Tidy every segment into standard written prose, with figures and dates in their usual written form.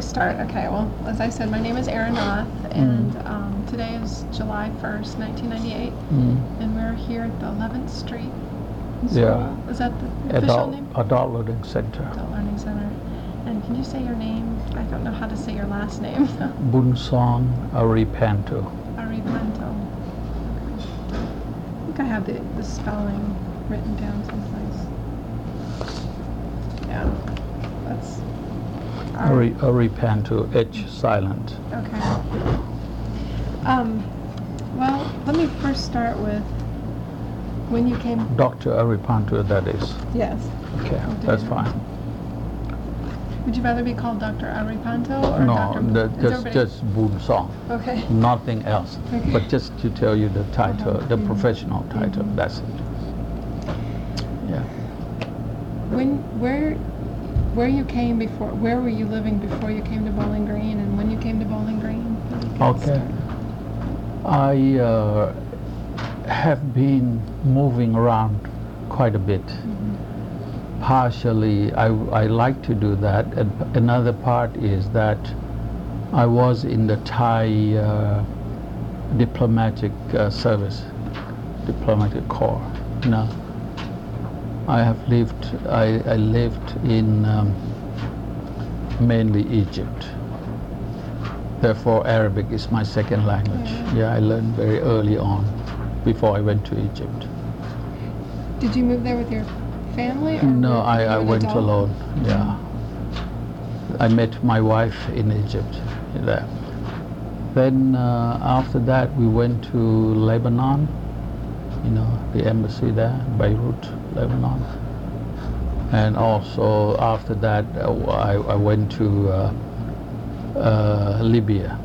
start. Okay, well, as I said, my name is Erin Roth, and today is July 1st, 1998, and we're here at the 11th Street School. Yeah. Is that the official name? Adult Learning Center. Adult Learning Center. And can you say your name? I don't know how to say your last name. Bunsong Aripanto. Aripanto. Okay. I think I have the spelling written down someplace. Yeah, that's... Aripanto, H silent. Okay. Well, let me first start with when you came... Dr. Aripanto, that is. Yes. Okay, that's fine. Would you rather be called Dr. Aripanto or No, Dr. just Bunsong. Okay. Nothing else. Okay. But just to tell you the title, the professional title, that's it. Yeah. Where you came before, where were you living before you came to Bowling Green, and when you came to Bowling Green? Okay. I have been moving around quite a bit. Partially, I like to do that. And another part is that I was in the Thai diplomatic service, diplomatic corps. I lived in mainly Egypt. Therefore, Arabic is my second language. Yeah, I learned very early on, before I went to Egypt. Did you move there with your family? Or no, I went adult? alone. Yeah. I met my wife in Egypt there. Then after that, we went to Lebanon. The embassy there, Beirut, Lebanon. And also after that, I went to Libya.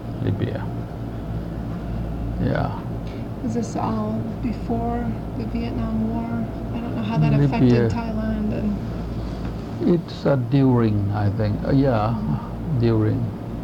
Yeah. Was this all before the Vietnam War? I don't know how that affected Thailand. And it's during, I think. During.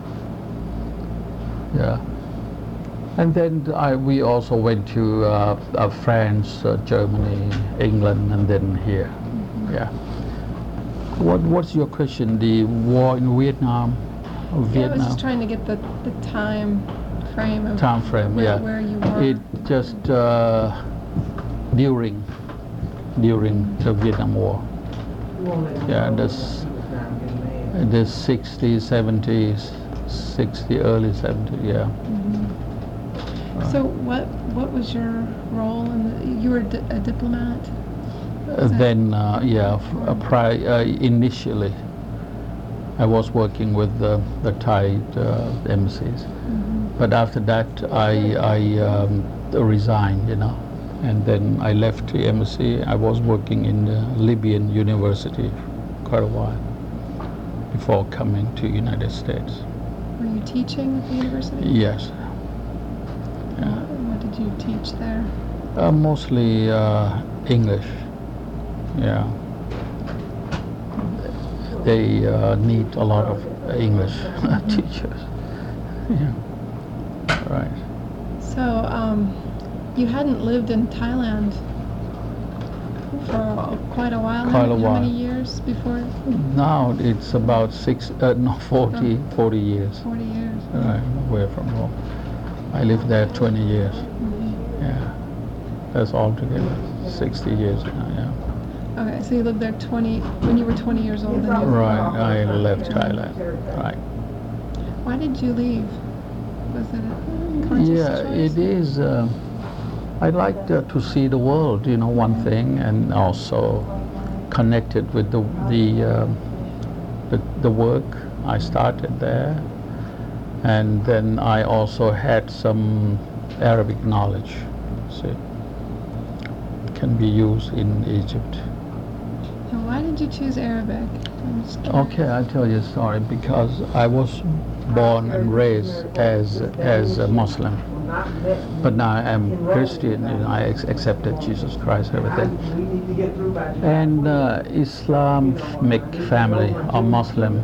Yeah. And then we also went to France, Germany, England, and then here. Yeah. What's your question? The war in Vietnam? I was just trying to get the time frame of where you were. It just during the Vietnam War. Yeah, the 60s, 70s, early 70s. Yeah. So what was your role in you were a diplomat? Initially I was working with the Thai embassies, but after that I resigned, and then I left the embassy. I was working in the Libyan University quite a while before coming to United States. Were you teaching at the university? Yes. What did you teach there? Mostly English. Yeah. They need a lot of English teachers. Yeah. Right. So you hadn't lived in Thailand for quite a while now? How many years before? Now it's about 40 years. 40 years. Right, away from home. I lived there 20 years. Yeah. That's altogether 60 years now, yeah. Okay, so you lived there when you were 20 years old. Right, I left Thailand. Right. Why did you leave? Was it a conscious choice? It is. I like to see the world, one thing, and also connected with the work. I started there, and then I also had some Arabic knowledge. See, can be used in Egypt. And why did you choose Arabic? Okay, I'll tell you a story. Because I was born and raised as a Muslim, but now I'm Christian. I accepted Jesus Christ, everything. And Islamic family or Muslim.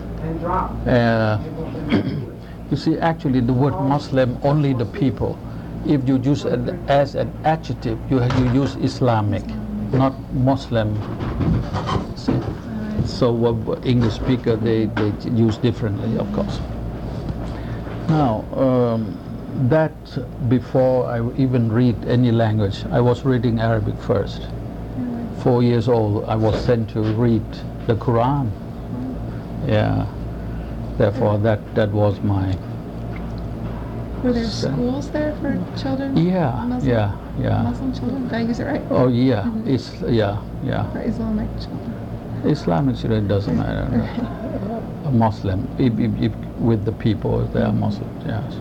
You see, actually, the word Muslim, only the people. If you use it as an adjective, you use Islamic, not Muslim. See? So English speaker they use differently, of course. Now that before I even read any language, I was reading Arabic first. 4 years old, I was sent to read the Quran. Yeah. Therefore, that was my. Were there schools there for children? Yeah, Muslim? yeah. Muslim children? Did I use it right? Oh yeah, Mhm. yeah. For Islamic children. Islamic children doesn't matter. A Muslim, if with the people they are Muslims, yes.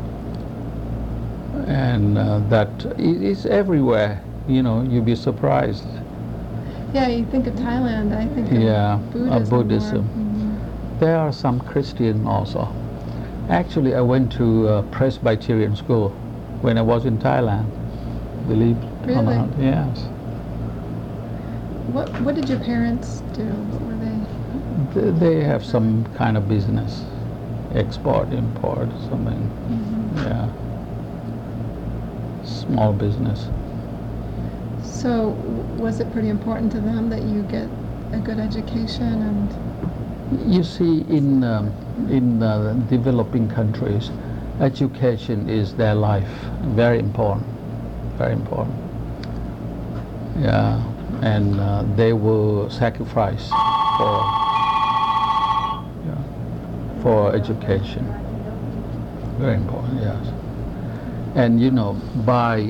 And that is everywhere. You know, you'd be surprised. Yeah, you think of Thailand, I think of Buddhism. Buddhism. There are some Christian also. Actually, I went to Presbyterian school when I was in Thailand. Believe it or Really? not, yes. What did your parents do? What were they? They have some kind of business, export, import, something. Yeah, small business. So, was it pretty important to them that you get a good education and? You see, in developing countries, education is their life. Very important. Very important. Yeah, and they will sacrifice for education. Very important. Yes. And you know, by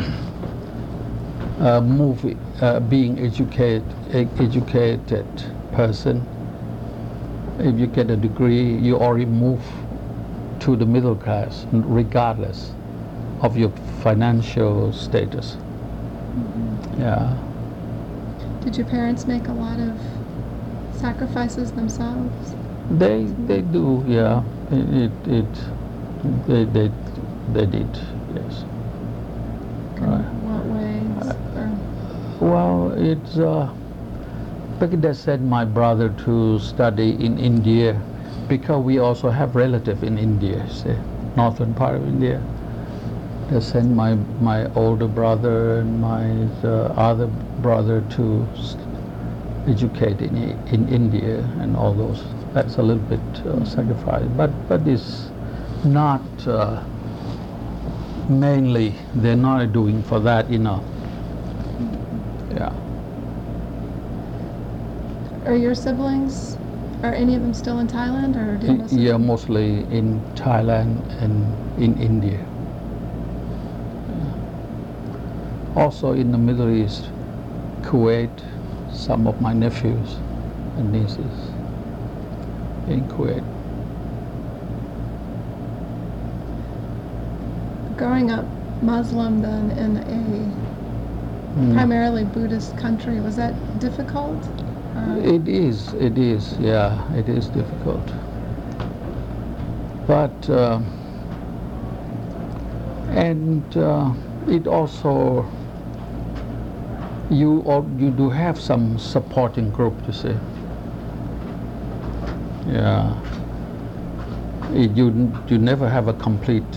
being educated person, if you get a degree, you already move to the middle class, regardless of your financial status. Yeah. Did your parents make a lot of sacrifices themselves? They do, yeah. They did, yes. Right. What ways? Well, it's Pakistan sent my brother to study in India because we also have relatives in India, say, northern part of India. They sent my older brother and my other brother to educate in India and all those. That's a little bit sacrifice, but it's not mainly. They're not doing for that enough. Yeah. Are your siblings, are any of them still in Thailand, or do most of Yeah, them? mostly in Thailand and in India. Yeah. Also in the Middle East, Kuwait, some of my nephews and nieces in Kuwait. Growing up Muslim then in a primarily Buddhist country, was that difficult? It is, yeah, it is difficult. But, it also, you do have some supporting group, you see. Yeah. You never have a complete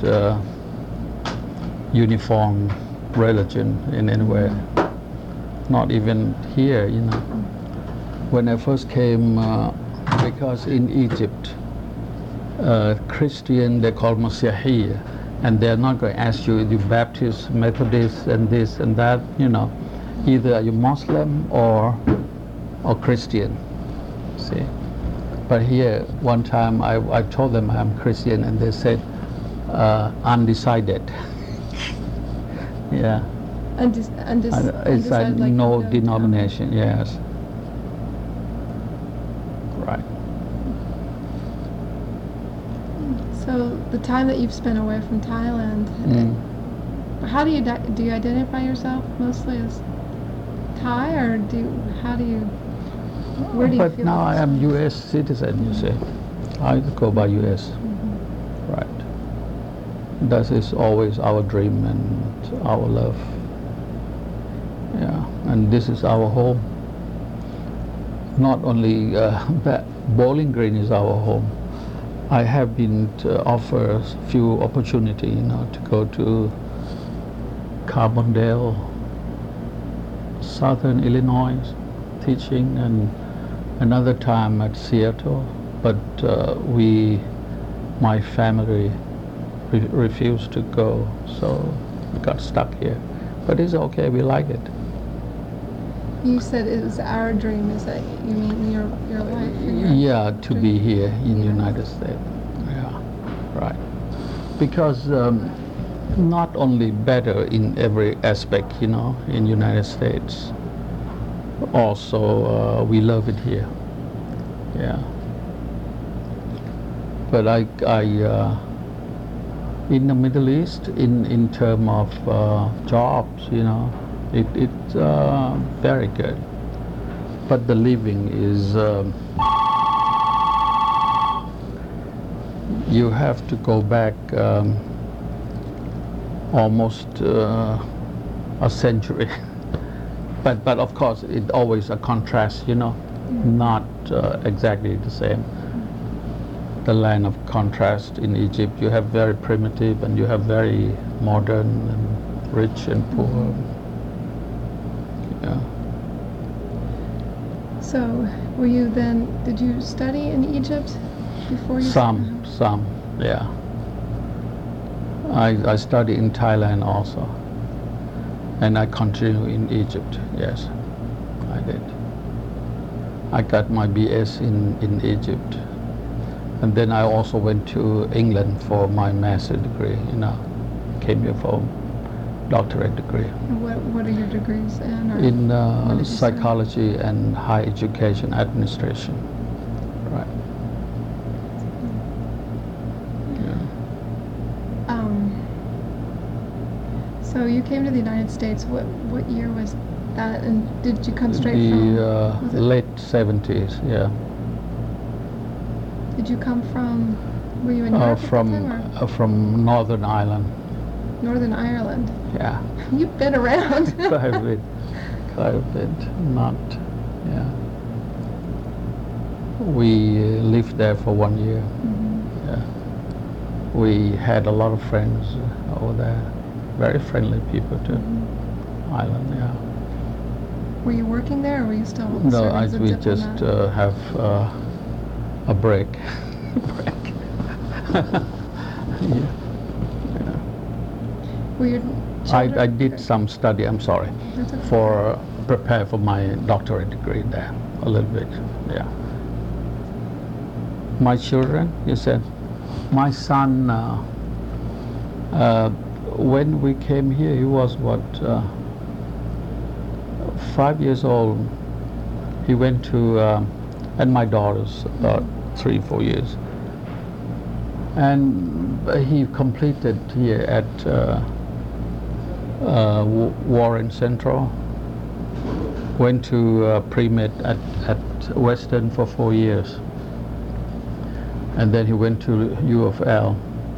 uniform religion in anywhere. Not even here, you know. When I first came, because in Egypt, Christian, they call Masihiyya, and they're not going to ask you, you Baptist, Methodist, and this and that, you know. Either are you Muslim or Christian, see. But here, one time I told them I'm Christian, and they said, undecided. Yeah. It's like no denomination, yes. Right. So the time that you've spent away from Thailand, how do you identify yourself mostly as Thai, or where do you But feel? now I am U.S. citizen, you see. I go by U.S. Right. That is always our dream and our love. Yeah, and this is our home. Not only that, Bowling Green is our home. I have been offered a few opportunities, you know, to go to Carbondale, Southern Illinois, teaching, another time at Seattle, but my family refused to go, so we got stuck here. But it's okay, we like it. You said it was our dream. Is that you mean your life? And your Yeah, to be dream? here in Yeah. United States. Yeah, right. Because not only better in every aspect, in United States, also we love it here. Yeah. But in the Middle East, in terms of jobs, it's very good. But the living is, you have to go back almost a century. But of course, it's always a contrast, not exactly the same. The land of contrast in Egypt, you have very primitive and you have very modern and rich and poor. Yeah. So, were you then? Did you study in Egypt before you? Some, yeah. I study in Thailand also, and I continue in Egypt. Yes, I did. I got my BS in Egypt, and then I also went to England for my master's degree. Came here for doctorate degree What are your degrees in? Or in what did you study? psychology and higher education administration. Right. Yeah. So you came to the United States. What year was that? And did you come straight from? Was The it- late 70s. Yeah. Did you come from? Were you in Europe at that time, or From Northern Ireland. Northern Ireland? Yeah. You've been around. Quite a bit. Not. Yeah. We lived there for 1 year. Mhm. Yeah. We had a lot of friends over there. Very friendly people too. Mhm. Island. Yeah. Were you working there, or were you still No, serving as a we diplomat? just have a break. Yeah. Were your I children? did some study. I'm sorry. That's okay. For prepare for my doctorate degree there a little bit. Yeah. My children, you said. My son, when we came here, he was 5 years old. He went to, and my daughter's 3-4 years. And he completed here at Warren Central. Went to pre-med at Western for 4 years. And then he went to U of L.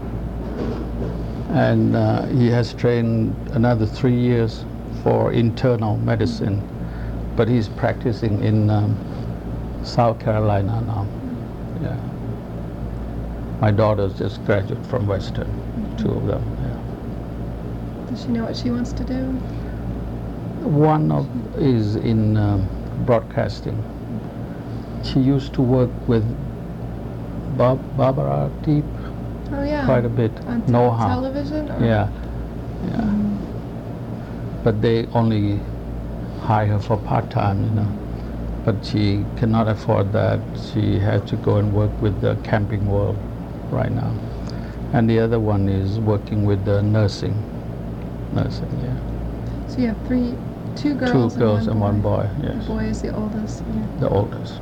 And he has trained another 3 years for internal medicine. But he's practicing in South Carolina now. Yeah. My daughter's just graduated from Western, 2 of them. Yeah. Does she know what she wants to do? One is in broadcasting. She used to work with Barbara Deep Oh yeah. quite a bit. On Know how. television? Or? Yeah, yeah. Mhm. But they only hire her for part-time, But she cannot afford that. She has to go and work with the Camping World right now. And the other one is working with the nursing. Nursing, yeah. So you have two girls, 2 girls and 1 boy, The yes. boy is the oldest. Yeah. The oldest.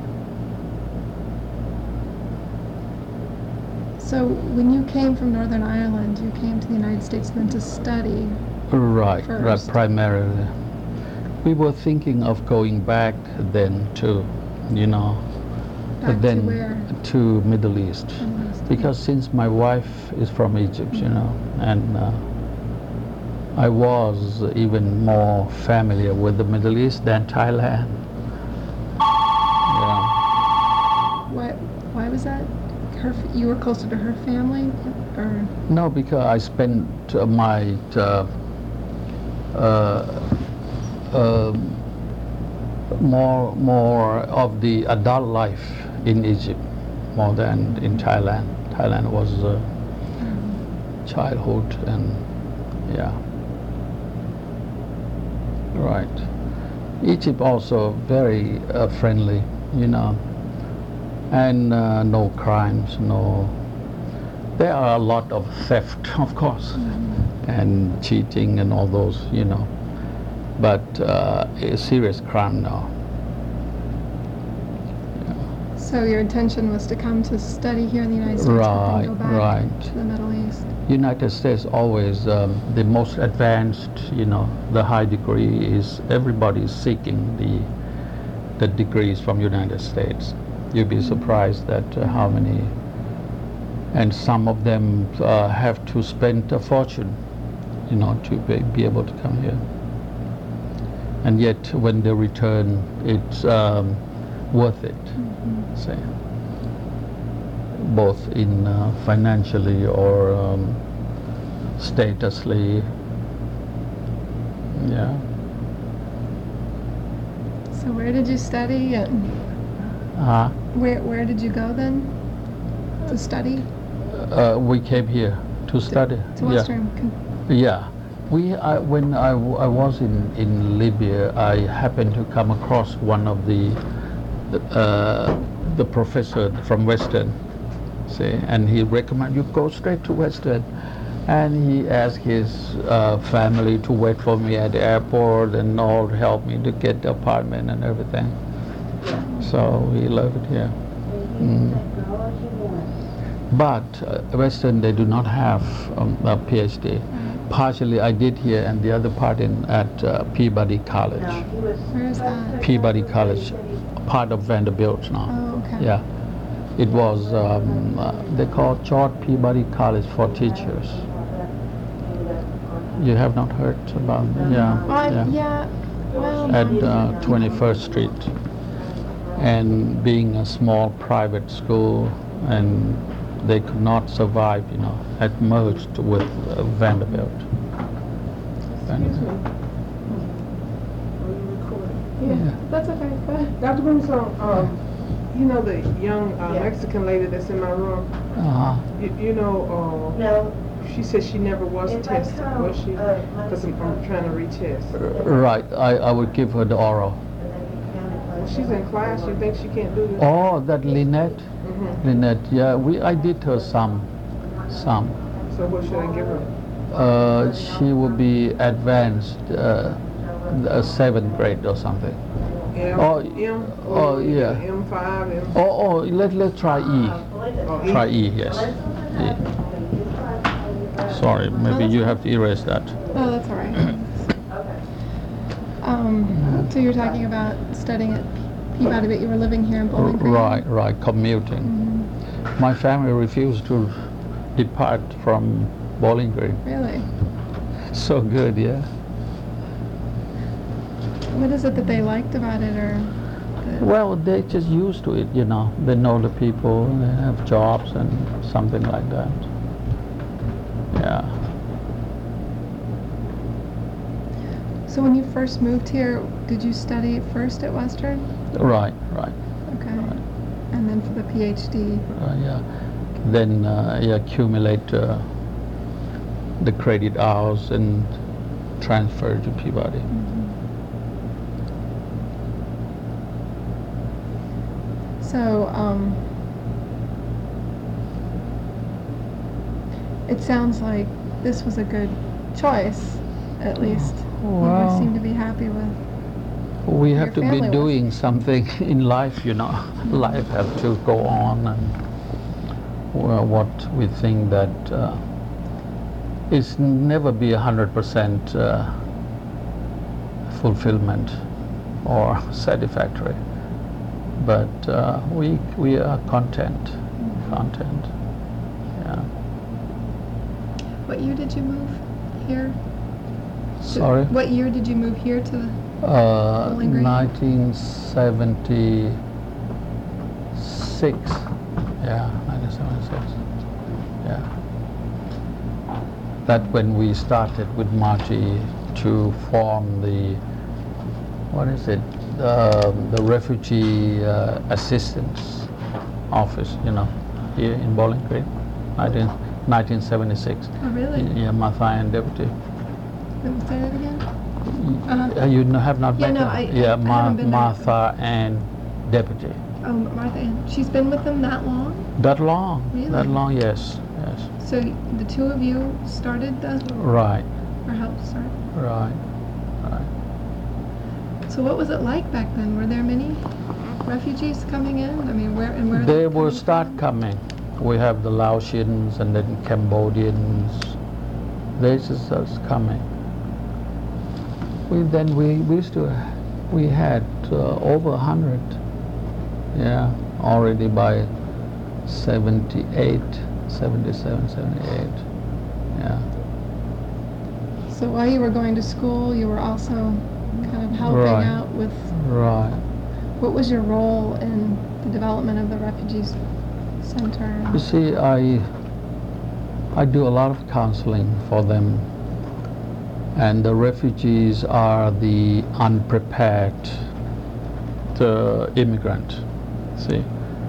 So when you came from Northern Ireland, you came to the United States then to study. Right, First. primarily. We were thinking of going back then to, Back then to where? to Middle East. Middle East. Because since my wife is from Egypt, and I was even more familiar with the Middle East than Thailand. Yeah. Why was that? You were closer to her family, or? No, because I spent my more of the adult life in Egypt more than in Thailand. Thailand was childhood and yeah. Right. Egypt also very friendly, you know, and no crimes, no. There are a lot of theft, of course, and cheating and all those, you know, but a serious crime now. So your intention was to come to study here in the United States and then go back Right. to the Middle East. United States always the most advanced, you know, the high degree is everybody is seeking the degrees from United States. You'd be surprised at how many, and some of them have to spend a fortune, you know, to be able to come here. And yet when they return, it's worth it, say, both in financially or statusly, yeah. So where did you study and where did you go then to study? We came here to study. To Western. Yeah. When I was in Libya, I happened to come across one of the professor from Western, see, and he recommended you go straight to Western, and he asked his family to wait for me at the airport and all to help me to get the apartment and everything. So we love it here. But Western, they do not have a PhD. Partially I did here, and the other part at Peabody College. Where is that? Peabody College, part of Vanderbilt now. Oh, okay. Yeah, it was they call George Peabody College for Teachers. You have not heard about it? Yeah. Well, At 21st Street, and being a small private school, and they could not survive, you know, had merged with Vanderbilt. Yeah, that's okay. Go ahead. Dr. Brimstone, you know the young Mexican lady that's in my room? You know, No. she said she never was tested, was she? Because I'm trying to retest. Right, I would give her the oral. Well, she's in class, you think she can't do this? Oh, that Lynette? Lynette, yeah, I did her some. So what should I give her? She will be advanced, 7th grade or something. M? Oh, M? oh, yeah. M5, M? Oh, let's try E. Oh, Try E, yes. E. Sorry, maybe you have to erase that. Oh, that's all right. So you're talking about studying at Peabody, but you were living here in Bowling Green? Right, commuting. My family refused to depart from Bowling Green. Really? So good, yeah. What is it that they liked about it, or? Well, they just used to it, you know. They know the people, they have jobs and something like that. Yeah. So when you first moved here, did you study first at Western? Right. Okay. And then for the PhD? Yeah. Then you accumulate the credit hours and transfer to Peabody. So, it sounds like this was a good choice, at least. Well, You seem to be happy with. We have to Your be family doing something in life, you know. Life has to go on, and what we think that it's never be 100% fulfillment or satisfactory. But we are content. Yeah. What year did you move here? Sorry. What year did you move here to Bowling Green? 1976. Yeah, 1976. Yeah. That when we started with Margie to form the, what is it? the refugee assistance office, you know, here in Bowling Green, 1976. Oh, really? Yeah, Martha Ann deputy. Say that again? You have not Yeah, met no, her? I Yeah, haven't been there. Martha Ann deputy. Oh, Martha Ann. She's been with them that long? That long? Really? That long? Yes, yes. So the two of you started the, Right, or helped start? right, right. So what was it like back then? Were there many refugees coming in? I mean, where and where? They were will coming start from? coming. We have the Laotians and then Cambodians. They just start coming. We had over 100. Yeah, already by 78, 77, 78. Yeah. So while you were going to school, you were also kind of helping Right. out with. Right. What was your role in the development of the refugees center? You see, I do a lot of counseling for them, and the refugees are the unprepared immigrant. See,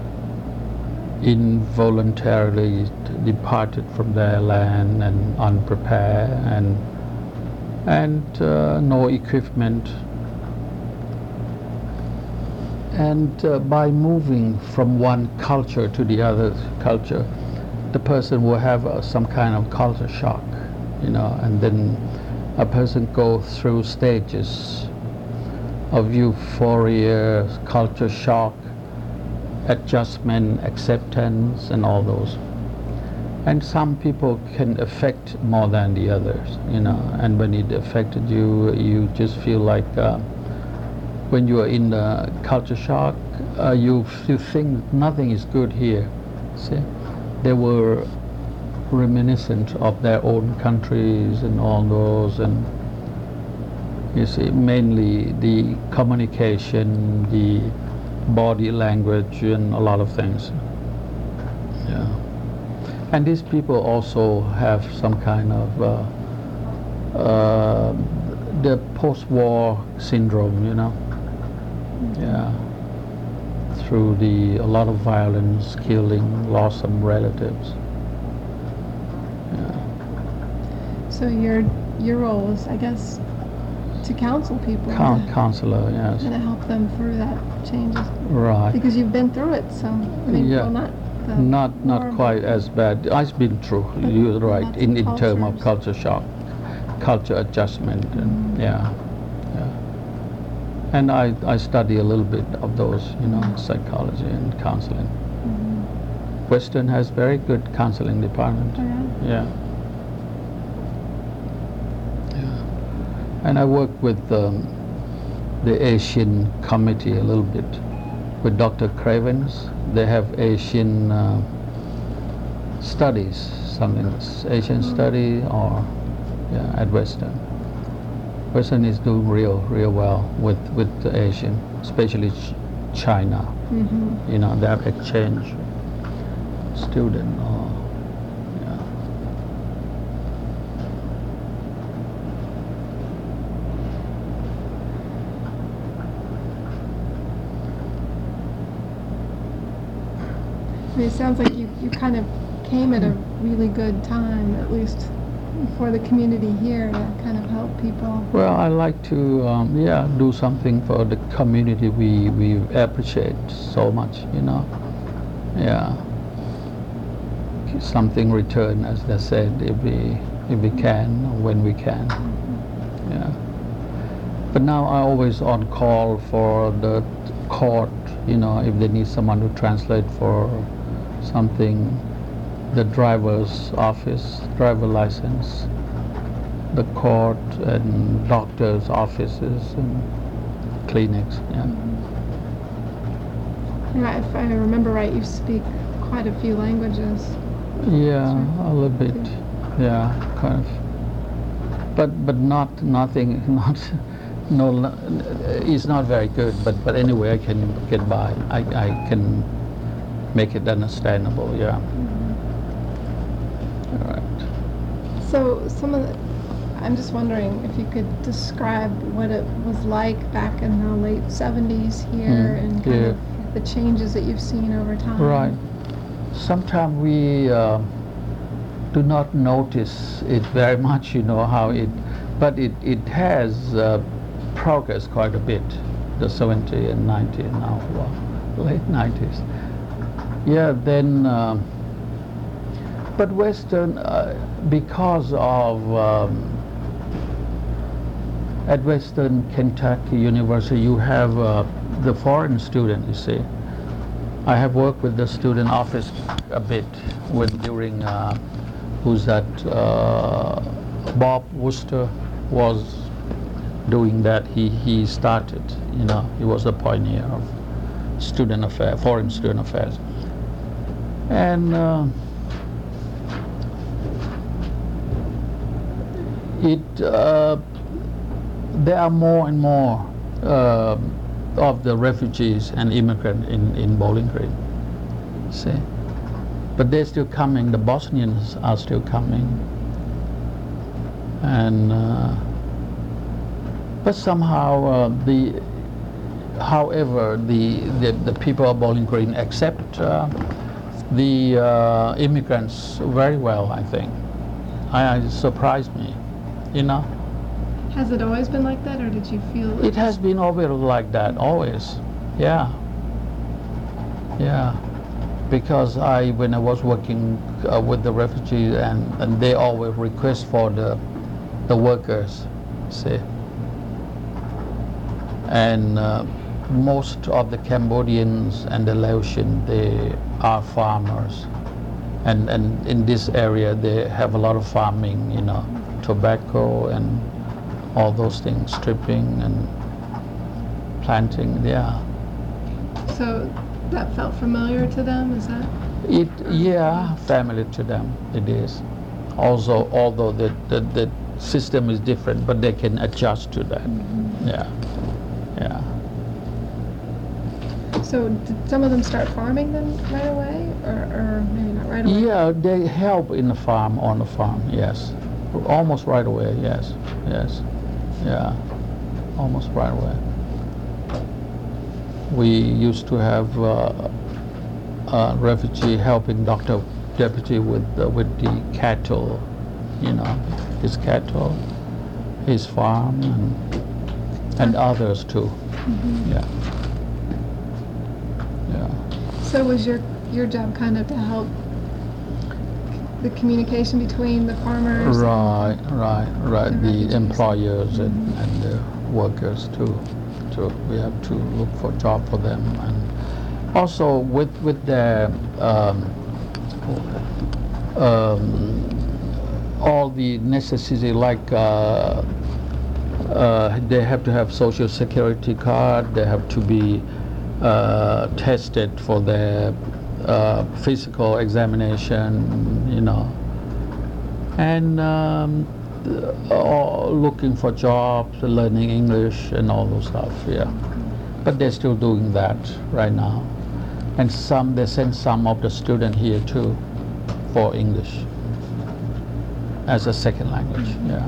involuntarily departed from their land and unprepared and no equipment. And by moving from one culture to the other culture, the person will have some kind of culture shock, you know, and then a person goes through stages of euphoria, culture shock, adjustment, acceptance, and all those. And some people can affect more than the others, you know, and when it affected you, you just feel like when you are in the culture shock, you think nothing is good here. See, they were reminiscent of their own countries and all those, and you see, mainly the communication, the body language, and a lot of things. Yeah, and these people also have some kind of the post-war syndrome, you know. Yeah, through a lot of violence, killing, lost some relatives. Yeah. So your role is, I guess, to counsel people. Counselor, yes. And to help them through that changes. Right. Because you've been through it, so I mean, Yeah. well, Not horrible, quite as bad. I've been through. But You're right. lots In of terms of cultures. culture shock, culture adjustment, and yeah. And I study a little bit of those, you know, psychology and counseling. Western has very good counseling department. Oh, yeah? Yeah. Yeah. And I work with the Asian committee a little bit with Dr. Cravens. They have Asian studies, something that's Asian study or at Western. Western is doing real well with the Asian, especially China. Mm-hmm. You know, they have exchange student or yeah. I mean, it sounds like you kind of came at a really good time, at least for the community here, to kind of help people. Well, I like to do something for the community we appreciate so much, you know. Yeah. Something return, as they said, if we can, or when we can. Yeah. But now I always on call for the court, you know, if they need someone to translate for something, the driver's office, driver license, the court and doctor's offices and clinics. Yeah. Yeah, if I remember right, you speak quite a few languages. Yeah, Sure. a little bit. Yeah, kind of. But nothing. No, it's not very good. But anyway, I can get by. I can make it understandable. Yeah. All right. So some of the, I'm just wondering if you could describe what it was like back in the late 70s here and kind of the changes that you've seen over time. Right. Sometimes we do not notice it very much, how it, but it has progressed quite a bit, the 70 and 90 now, late 90s. Yeah, then, but Western, because of, at Western Kentucky University, you have the foreign student, you see. I have worked with the student office a bit during, who's that, Bob Worcester was doing that. He started, he was a pioneer of student affairs, foreign student affairs. And there are more and more of the refugees and immigrants in Bowling Green, see. But they're still coming, the Bosnians are still coming. And but somehow however the people of Bowling Green accept the immigrants very well, I think. It surprised me, Has it always been like that, or did you feel it has been always like that, always. Yeah. Because when I was working with the refugees, and they always request for the workers, see. And most of the Cambodians and the Laotians, they are farmers. And in this area, they have a lot of farming, tobacco and all those things, stripping and planting, yeah. So that felt familiar to them, is that? Familiar to them, it is. Also, although the system is different, but they can adjust to that, yeah. So did some of them start farming then right away, or maybe not right away? Yeah, they help on the farm, yes. Almost right away, yes. Yeah, almost right away. We used to have a refugee helping Dr. Deputy with the cattle, his cattle, his farm, and others too. Yeah. So was your job kind of to help the communication between the farmers? Right. The employers and the workers too. We have to look for a job for them, and also with their all the necessity, like they have to have Social Security card, they have to be tested for their physical examination, and looking for jobs, learning English and all those stuff, yeah. But they're still doing that right now. And they send some of the students here too for English as a second language, yeah.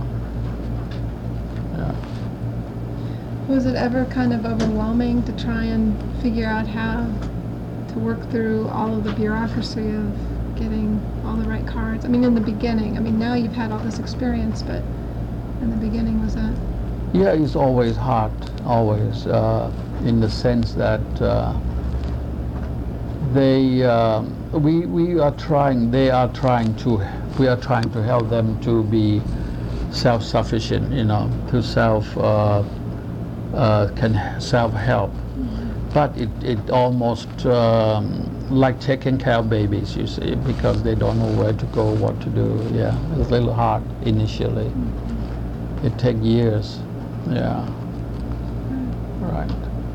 Was it ever kind of overwhelming to try and figure out how to work through all of the bureaucracy of getting all the right cards? I mean, in the beginning. I mean, now you've had all this experience, but in the beginning, was that? Yeah, it's always hard, always, in the sense that we are trying to help them to be self-sufficient, to self-help. But it almost like taking care of babies, you see, because they don't know where to go, what to do. Yeah, it's a little hard initially. It takes years. Yeah. Right.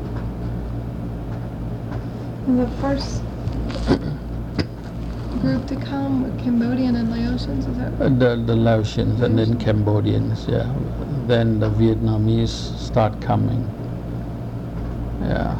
And the first group to come, Cambodian and Laotians, is that? The Laotians and then Cambodians, yeah. Then the Vietnamese start coming. Yeah.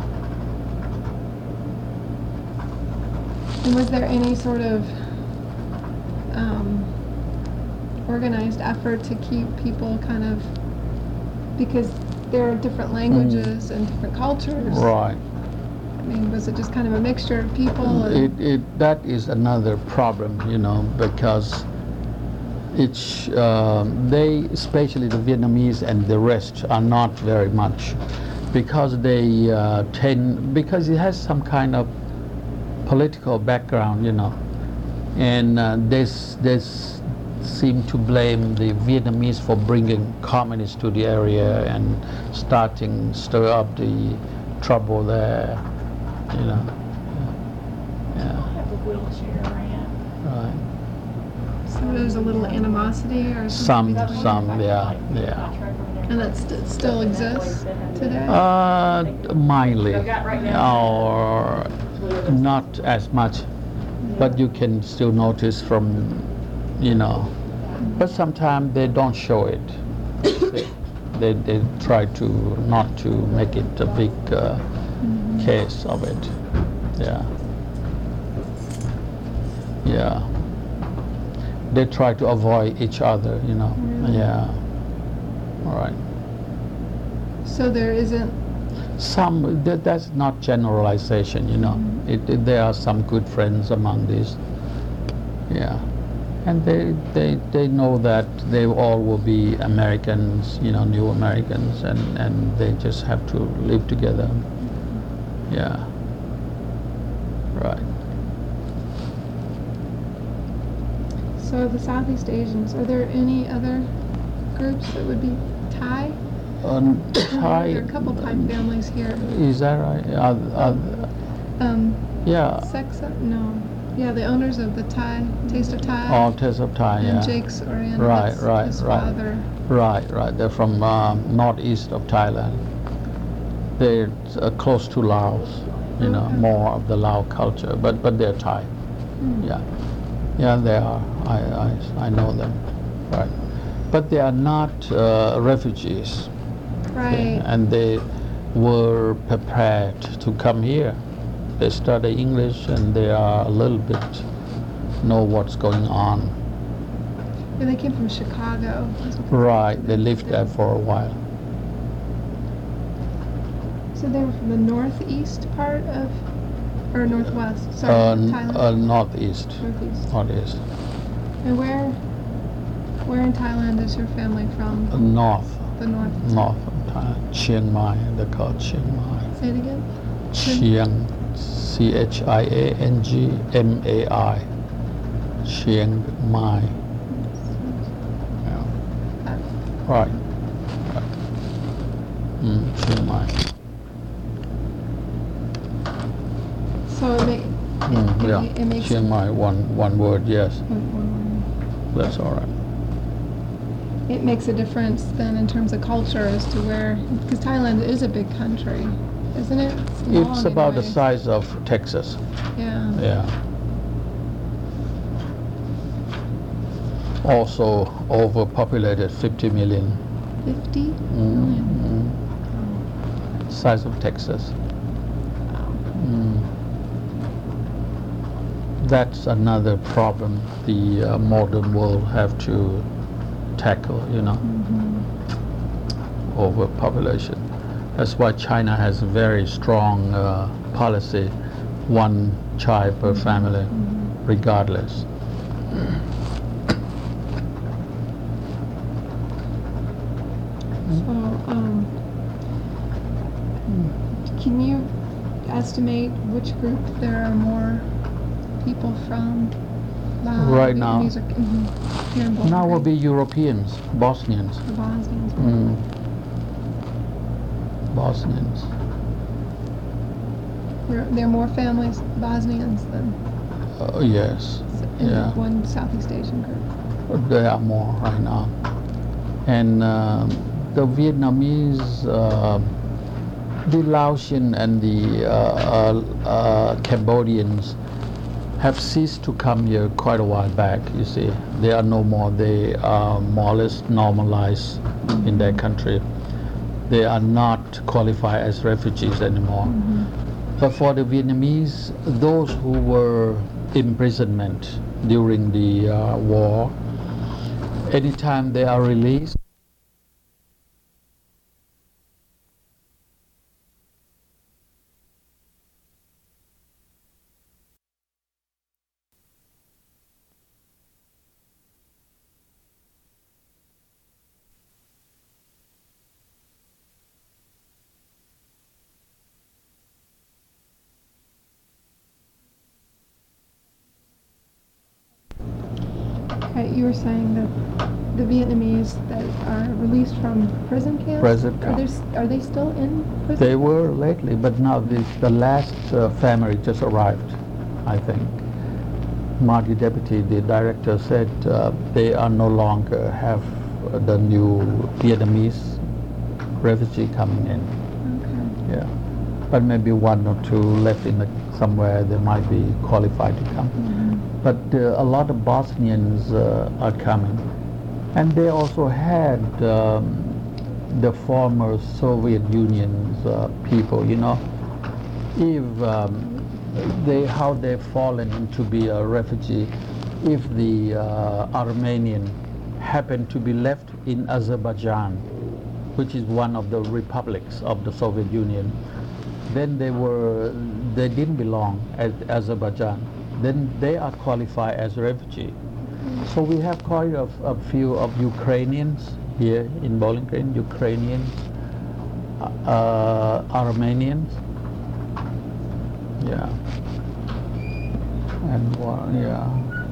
And was there any sort of organized effort to keep people kind of, because there are different languages and different cultures. Right. I mean, was it just kind of a mixture of people? And That is another problem, because they, especially the Vietnamese and the rest, are not very much, because they because it has some kind of political background, and they seem to blame the Vietnamese for bringing communists to the area and stir up the trouble there, Yeah. Have a wheelchair ramp. Right. so there's a little animosity or Some, something between? yeah. And that still exists today? Mildly, or not as much, but you can still notice from, but sometimes they don't show it. They try to not to make it a big case of it. Yeah. They try to avoid each other, Really? Yeah. All right. So there isn't, That's not generalization, there are some good friends among these. Yeah. And they know that they all will be Americans, new Americans, and they just have to live together. Yeah. Right. so the Southeast Asians, are there any other groups that would be Thai? Thai. There are a couple Thai families here. Is that right? Yeah. Sexa? No. Yeah, the owners of the Thai, Taste of Thai. All Taste of Thai, and yeah. Jake's Oriental. Right, that's right, his right. father. Right. They're from northeast of Thailand. They're close to Laos, Okay. more of the Lao culture, but they're Thai. Hmm. Yeah, they are. I know them. Right. But they are not refugees. Right. And they were prepared to come here. They study English and they are a little bit know what's going on. Yeah, they came from Chicago. Right, they lived there for a while. So they were from the northeast part of, or northwest, sorry, Thailand? Northeast. Northeast. Northeast. And where in Thailand is your family from? North. The north? North of Thailand. Chiang Mai, they're called Chiang Mai. Say it again? Chiang, Chiangmai. Chiang Mai. Yeah. Right. Chiang Mai. So it makes Chiang Mai, one word, yes. That's all right. It makes a difference then in terms of culture as to where, because Thailand is a big country, isn't it? Long It's about the anyway. size of Texas. Yeah. Yeah. Also overpopulated, 50 million. 50 million. Size of Texas. Wow. That's another problem the modern world have to tackle, overpopulation. That's why China has a very strong policy, one child per family, regardless. So, can you estimate which group there are more people from? Lao, Right now? Vietnamese, here in Now will Bulgaria? be Europeans, Bosnians. The Bosnians. Bosnians. There are more families Bosnians than Yes. in Yeah. one Southeast Asian group. There are more right now. And the Vietnamese, the Laotian and the Cambodians have ceased to come here quite a while back, you see. They are no more. They are more or less normalized in their country. They are not qualified as refugees anymore. But for the Vietnamese, those who were imprisonment during the war, anytime they are released, Okay, you were saying that the Vietnamese that are released from prison camps, Prison are, camps. are they still in prison? they were lately, but now the last family just arrived, I think. Marty Deputy, the director, said they are no longer have the new Vietnamese refugee coming in. Okay. Yeah, but maybe one or two left in somewhere they might be qualified to come. But a lot of Bosnians are coming, and they also had the former Soviet Union's people. You know, if how they've fallen into be a refugee, if the Armenian happened to be left in Azerbaijan, which is one of the republics of the Soviet Union, then they didn't belong at Azerbaijan. Then they are qualified as refugee. So we have quite a few of Ukrainians here in Bowling Green, Ukrainians, Armenians, yeah, and yeah.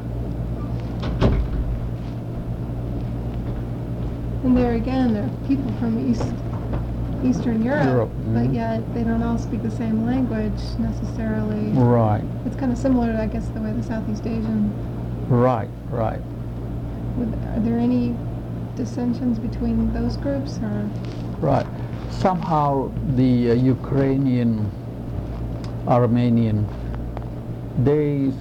And there again, there are people from Eastern Europe, but mhm. yet they don't all speak the same language necessarily. Right, It's kind of similar to, I guess, the way the Southeast Asian. right. Are there any dissensions between those groups, or? Right. Somehow the Ukrainian, Armenian, they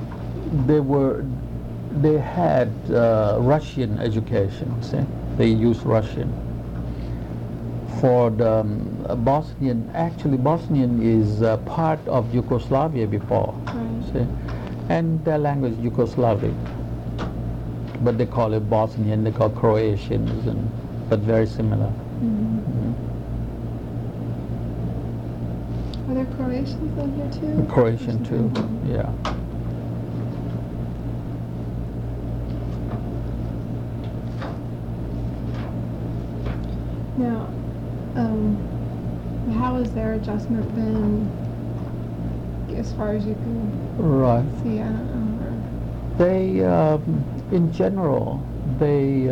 had Russian education. See, they used Russian. For the Bosnian, actually Bosnian is part of Yugoslavia before, Right. see? And their language is Yugoslavic, but they call it Bosnian, they call Croatians, but very similar. Are there Croatians in here too? Croatian too, yeah. Now, how has their adjustment been, as far as you can Right. see? I don't know. They, in general, they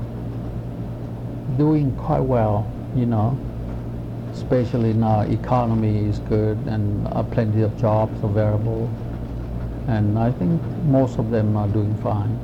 doing quite well, you know, especially now economy is good and plenty of jobs available, and I think most of them are doing fine.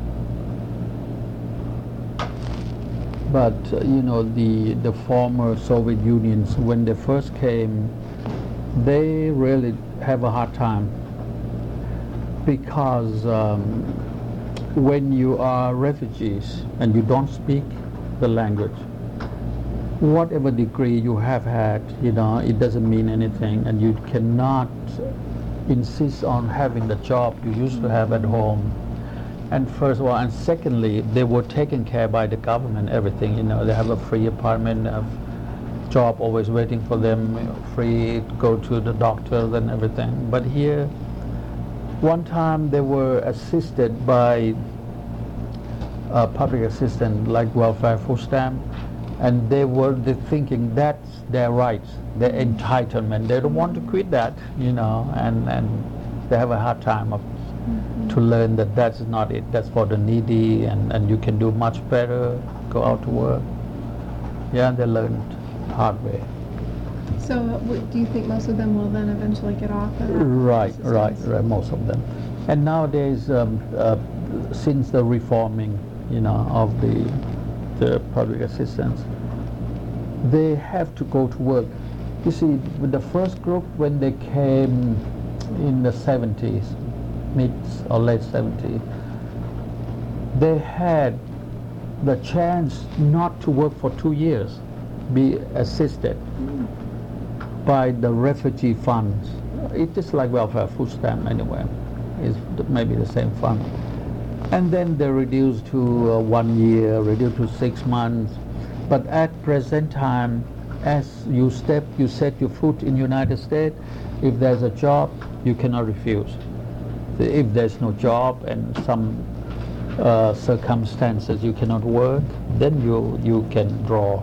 But you know, the former Soviet Unions, when they first came, they really have a hard time, because when you are refugees and you don't speak the language, whatever degree you have had, you know, it doesn't mean anything, and you cannot insist on having the job you used to have at home. And first of all, and secondly, they were taken care by the government, everything, you know, they have a free apartment, have job always waiting for them, you know, free to go to the doctors and everything. But here, one time they were assisted by public assistance like welfare food stamp, and they were thinking that's their rights, their entitlement. They don't want to quit that, you know, and they have a hard time of to learn that that's not it, that's for the needy, and you can do much better, go out to work. Yeah, they learned hard way. So, do you think most of them will then eventually get off of that? Right, most of them. And nowadays, since the reforming, you know, of the public assistance, they have to go to work. You see, with the first group, when they came in the 70s, mid or late 70s, they had the chance not to work for 2 years, be assisted by the refugee funds. It is like welfare food stamp anyway. It's maybe the same fund. And then they reduced to 1 year, reduced to 6 months. But at present time, as you set your foot in United States, if there's a job, you cannot refuse. If there's no job and some circumstances you cannot work, then you can draw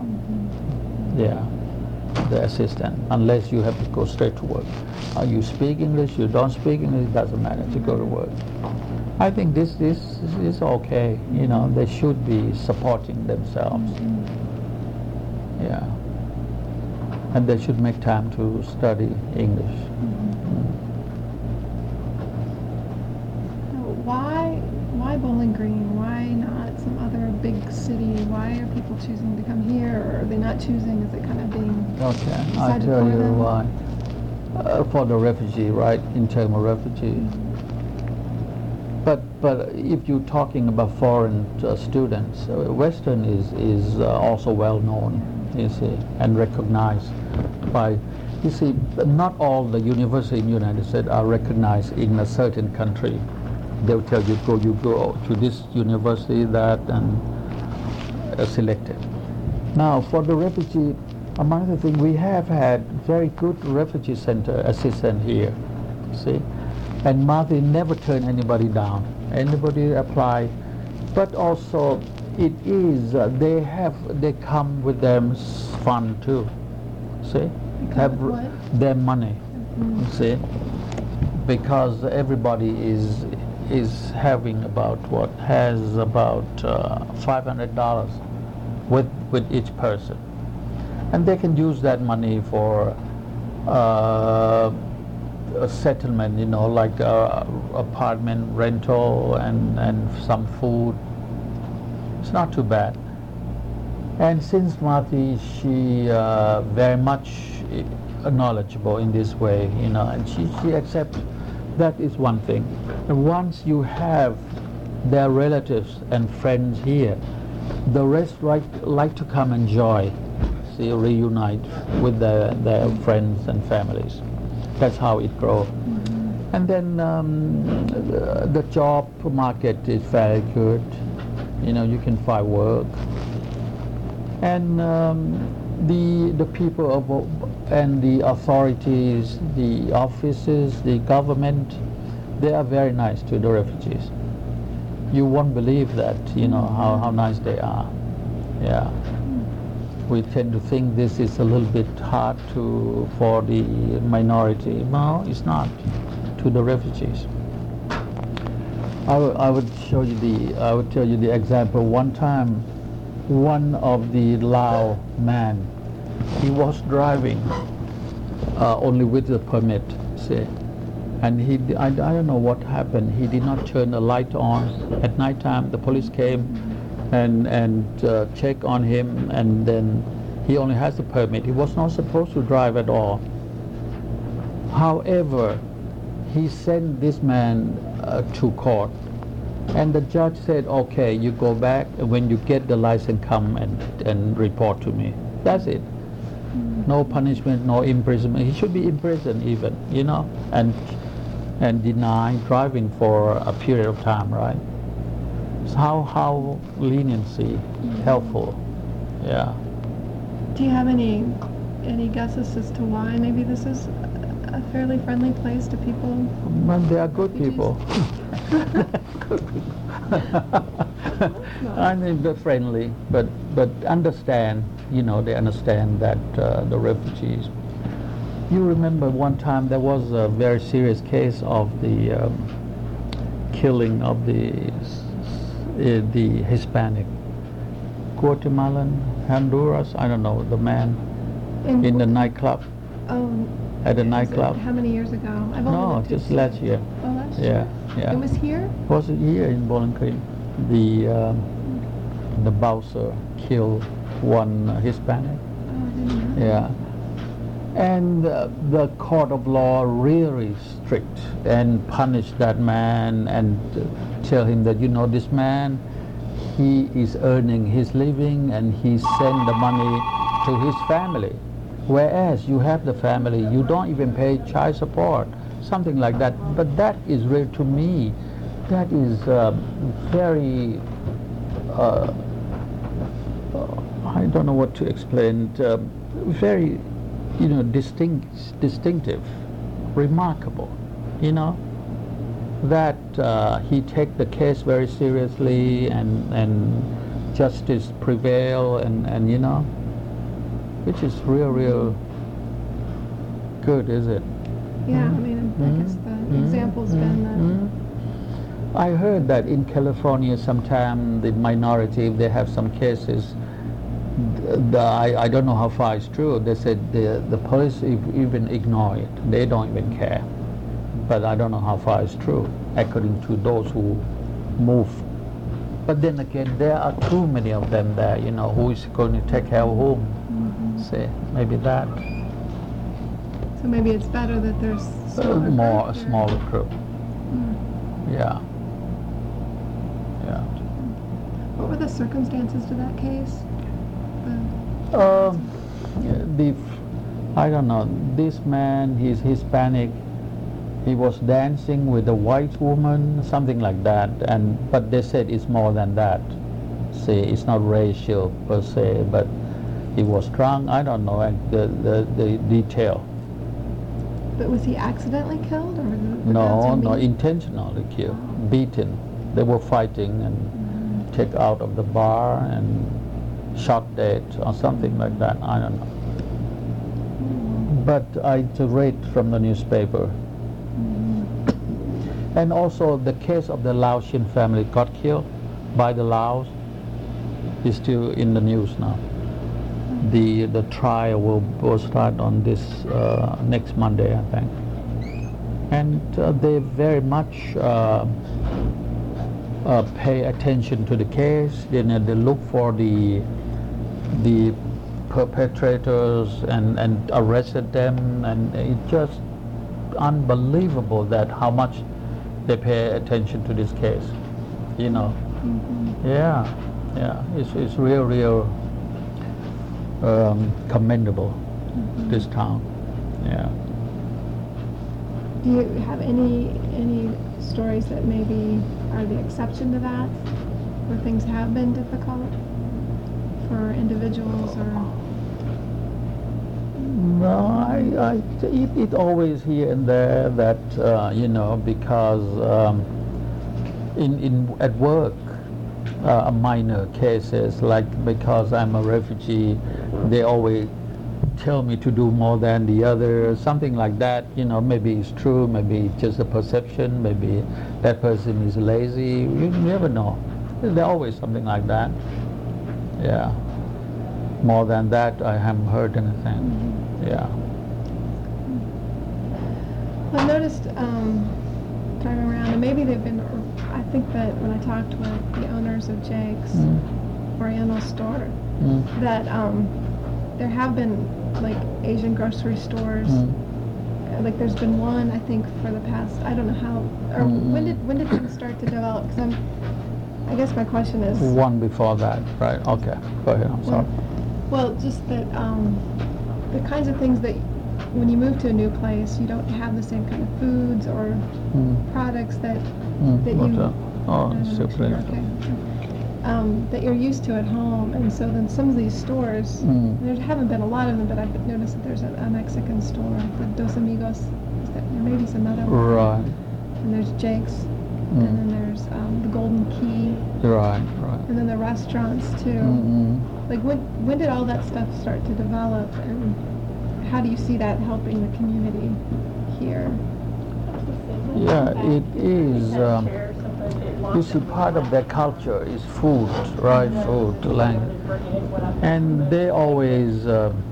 the assistant, unless you have to go straight to work. You speak English, you don't speak English, it doesn't matter to go to work. I think this is okay, you know, they should be supporting themselves. Yeah. And they should make time to study English. So why Bowling Green? Why not some other big city? Why are people choosing to come here, or are they not choosing? Is it kind of being Okay, I'll decided tell for you them? why. For the refugee, right, in terms of refugee. But if you're talking about foreign students, Western is also well known, you see, and recognized by, you see, not all the universities in the United States are recognized in a certain country. They'll tell you go to this university, that, and selected. Now for the refugee, among the things, we have had very good refugee center assistant here, see. And Martin never turned anybody down. Anybody apply, but also it is they come with them fund too. See, have their money. See, because everybody is having about has about $500 with each person, and they can use that money for a settlement, you know, like apartment rental and some food. It's not too bad. And since Marty, she very much knowledgeable in this way, you know, and she accepts that is one thing. And once you have their relatives and friends here, the rest like to come and enjoy, see, reunite with their friends and families. That's how it grows. And then the job market is very good. You know, you can find work. And the people and the authorities, the offices, the government, they are very nice to the refugees. You won't believe that, you know, how nice they are. Yeah. We tend to think this is a little bit hard for the minority. No, it's not. To the refugees. I would tell you the example. One time, one of the Lao man, he was driving only with the permit, see, and I don't know what happened. He did not turn the light on. At night time, the police came and check on him, and then he only has the permit. He was not supposed to drive at all. However, he sent this man to court, and the judge said, okay, you go back, and when you get the license, come and report to me. That's it. No punishment, no imprisonment. He should be imprisoned even, you know, and deny driving for a period of time, right? How leniency, helpful, yeah. Do you have any guesses as to why maybe this is a fairly friendly place to people? Well, they are good people. I mean, they're friendly, but understand, you know, they understand that the refugees. You remember one time there was a very serious case of the killing of the Hispanic, Guatemalan, Honduras, I don't know, the man in the nightclub. Oh. At a nightclub. How many years ago? I've only No, looked at just last year. Oh, last year? Yeah. It was here? Was it here in Bowling Green? The Bowser killed one Hispanic. Oh, I didn't know. Yeah. And the court of law really strict and punished that man and tell him that, you know, this man, he is earning his living and he send the money to his family. Whereas you have the family, you don't even pay child support, something like that. But that is real to me. that is very, I don't know what to explain, very, distinctive, remarkable, that he take the case very seriously and justice prevail and which is real good, is it? Yeah, I mean, I guess the example's been that. I heard that in California sometime the minority, if they have some cases, I don't know how far it's true, they said the police even ignore it, they don't even care. But I don't know how far it's true, according to those who move. But then again, there are too many of them there, who is going to take care of whom? Say, maybe that. So maybe it's better that there's a smaller group. Yeah. What were the circumstances to that case? I don't know. This man, he's Hispanic. He was dancing with a white woman, something like that. But they said it's more than that. Say it's not racial per se, but he was drunk. I don't know the detail. But was he accidentally killed, or was it? No, intentionally killed, beaten. They were fighting and taken out of the bar and shot dead or something like that. I don't know. But I read from the newspaper. And also the case of the Laotian family got killed by the Laos is still in the news now. The trial will start on this next Monday, I think. And they very much pay attention to the case. They look for the perpetrators and arrested them, and it's just unbelievable that how much they pay attention to this case. Yeah, it's real commendable, this town. Yeah. Do you have any stories that maybe are the exception to that, where things have been difficult for individuals or? No, it always here and there that because at work, minor cases, like because I'm a refugee, they always tell me to do more than the other, something like that. Maybe it's true, maybe it's just a perception, maybe that person is lazy. You never know. There's always something like that. Yeah. More than that, I haven't heard anything. Yeah. Well, I noticed driving around, and maybe they've been. I think that when I talked with the owners of Jake's Oriental store, that there have been like Asian grocery stores. Like there's been one, I think, for the past, I don't know how, or when did things start to develop? Because I guess my question is. One before that, right? Okay, go ahead. I'm sorry. Well, just that the kinds of things that when you move to a new place, you don't have the same kind of foods or products that that you're used to at home, and so then some of these stores, there haven't been a lot of them, but I've noticed that there's a Mexican store, the Dos Amigos, there may be some other one. Right. And there's Jake's, and then there's the Golden Key. Right. And then the restaurants too. Like when did all that stuff start to develop, and how do you see that helping the community here? Yeah, it is. You see, part of their culture is food, right? Food, language, and they always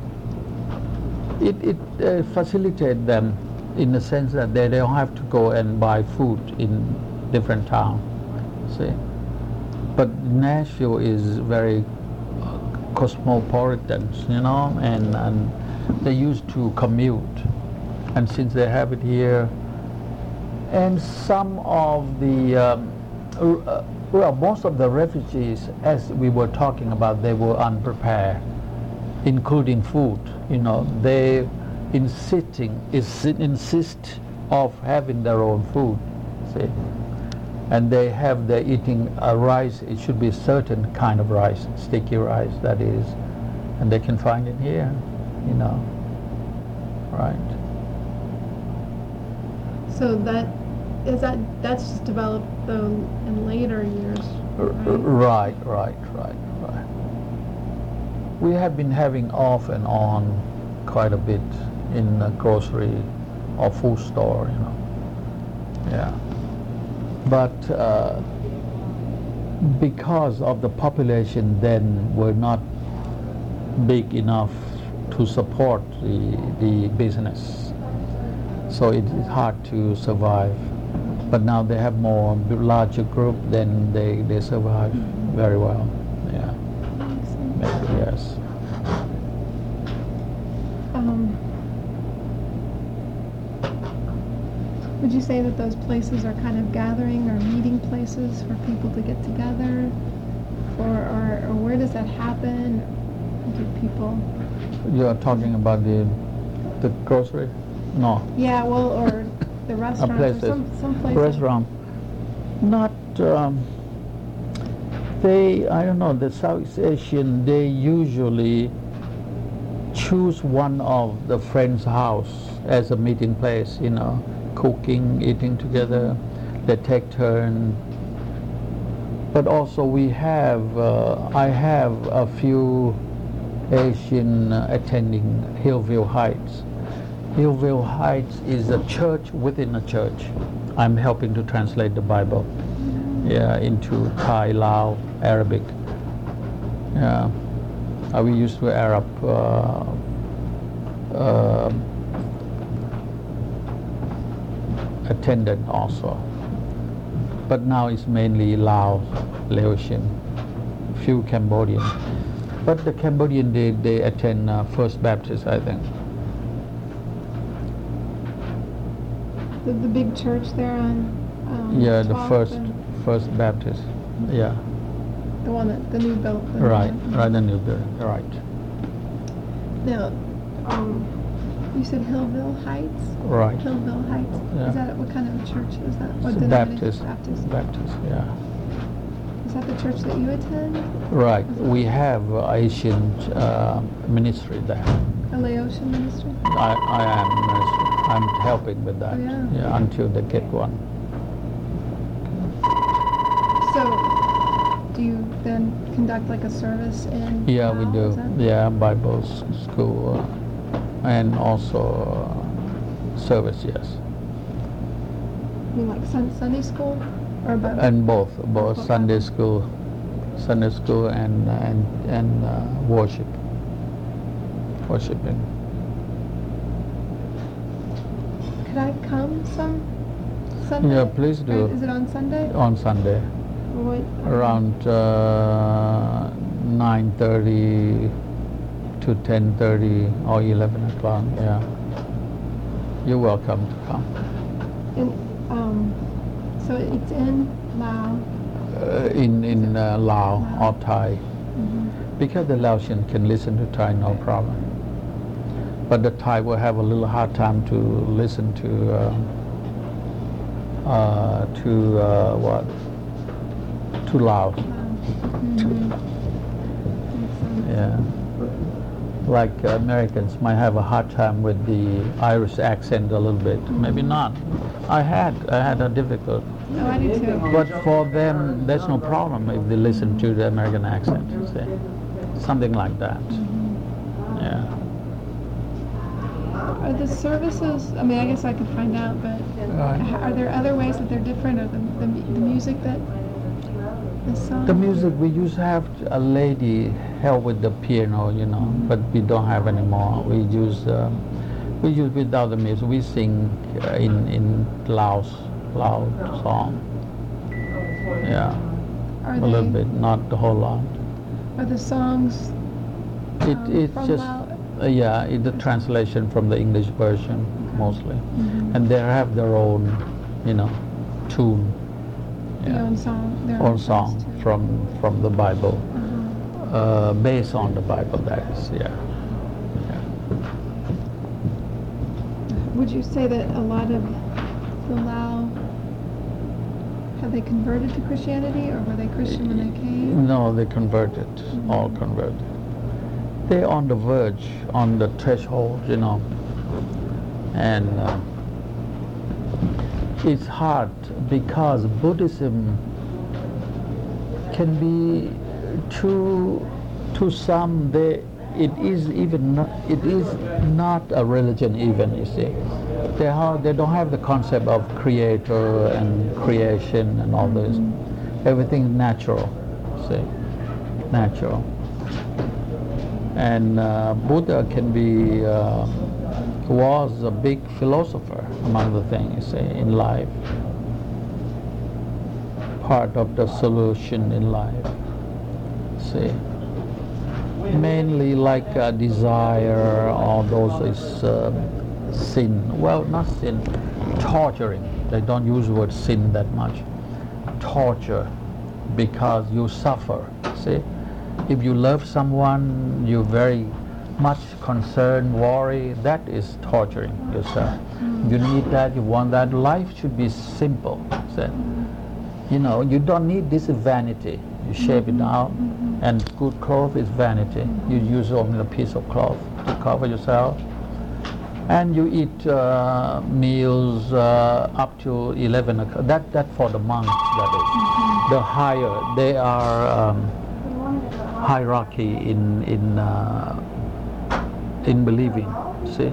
it facilitates them in the sense that they don't have to go and buy food in different towns. See, but Nashville is very cosmopolitan, and they used to commute, and since they have it here, and some of the most of the refugees, as we were talking about, they were unprepared, including food. They insist of having their own food. See, And they have their eating rice. It should be certain kind of rice, sticky rice, that is, and they can find it here, you know. Right. So that's just developed though in later years, right? Right. We have been having off and on quite a bit in a grocery or food store, you know. Yeah. But because of the population then were not big enough to support the business, so it is hard to survive. But now they have more larger group, then they survive very well. Yeah. Maybe, yes. Would you say that those places are kind of gathering or meeting places for people to get together, or where does that happen? Do people? You're talking about the grocery? No. Yeah, well, or the restaurant, or some places. Restaurant. Not. I don't know. The Southeast Asian, they usually choose one of the friend's house as a meeting place. You know, cooking, eating together. They take turn. But also we have. I have a few Asian attending Hillview Heights. Hillview Heights is a church within a church. I'm helping to translate the Bible, yeah, into Thai, Lao, Arabic. Yeah, we used to Arab attendant also, but now it's mainly Lao, Laotian, few Cambodian. But the Cambodian, they attend First Baptist, I think. The big church there on. Yeah, the 12th First Baptist. Yeah. The one that the new built. Right, the new building. Right. Now, you said Hillville Heights. Right. Hillville Heights. Yeah. Is that what kind of a church is that? What It's denomination? Baptist. Baptist. Yeah. Is that the church that you attend? Right. We have Asian ministry there. A Laotian ministry? I am ministry. I'm helping with that. Oh, yeah. Until they get one. So, do you then conduct like a service in? Yeah, we Lao? do. Is that- Yeah, Bible school and also service. Yes. You mean like Sunday school or both? And both Sunday school and worshiping. Could I come some Sunday? Yeah, please do. Or is it on Sunday? On Sunday, What? around 9:30 to 10:30 or 11 o'clock. Yeah, you're welcome to come. And so it's in Lao. In Lao or Thai, Mm-hmm. because the Laotian can listen to Thai, no problem. But the Thai will have a little hard time to listen to what? To Lao. Mm-hmm. Yeah. Like Americans might have a hard time with the Irish accent a little bit. Maybe not. I had a difficult. Oh, I do too. But for them, there's no problem if they listen to the American accent. You see, something like that. Yeah. Are the services? I mean, I guess I could find out, but are there other ways that they're different, or the music that the song? The music, we used to have a lady help with the piano, you know, but we don't have anymore. We use without the music. We sing in Lao song. Yeah, Are a little bit, not the whole lot. Are the songs It's from just Lao? Yeah, it's the translation from the English version mostly, and they have their own, you know, tune. Their own song. Their Own song too. from the Bible, Uh-huh. based on the Bible. That is, yeah. Would you say that a lot of the Lao Have they converted to Christianity, or were they Christian when they came? No, they converted, all converted. They're on the verge, on the threshold, you know. And it's hard because Buddhism can be to some it is not a religion even, you see. They don't have the concept of creator and creation and all this. Everything is natural, see, natural. And Buddha was a big philosopher, among the things, you see, in life. Part of the solution in life, see. Mainly like desire, all those is sin. Well, not sin, torturing. They don't use the word sin that much. Torture, because you suffer, see. If you love someone, you're very much concerned, worry, that is torturing yourself. You need that, you want that. Life should be simple, see. You know, you don't need this vanity. You shave it out, and good clothes is vanity. You use only a piece of cloth to cover yourself. And you eat meals up to 11 o'clock. That for the monks, that is. The higher, they are hierarchy in believing, see.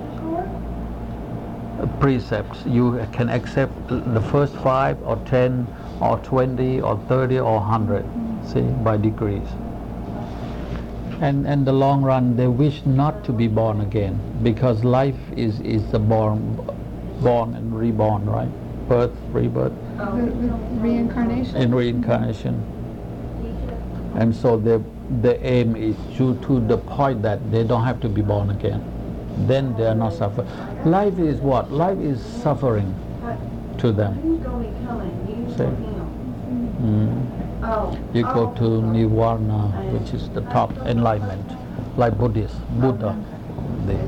Precepts, you can accept the first 5 or 10 or 20 or 30 or 100, see, by degrees. And in the long run, they wish not to be born again, because life is the born and reborn, right? Birth, rebirth. Reincarnation. In reincarnation. And so the aim is to the point that they don't have to be born again. Then they are not suffering. Life is what? Life is suffering to them. See? You go to Nirvana, which is the top enlightenment, like Buddha did.